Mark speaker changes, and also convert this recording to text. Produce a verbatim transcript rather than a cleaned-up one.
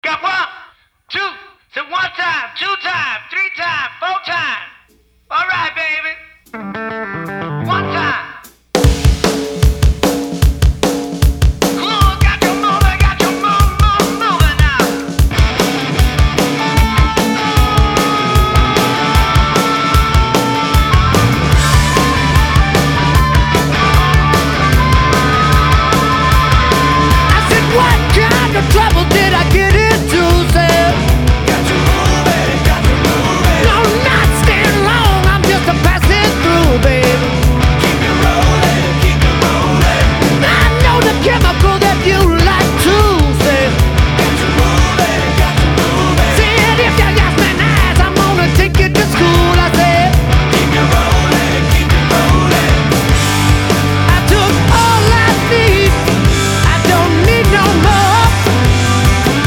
Speaker 1: Got one, two, say one time, two time, three time, four time. All right, baby.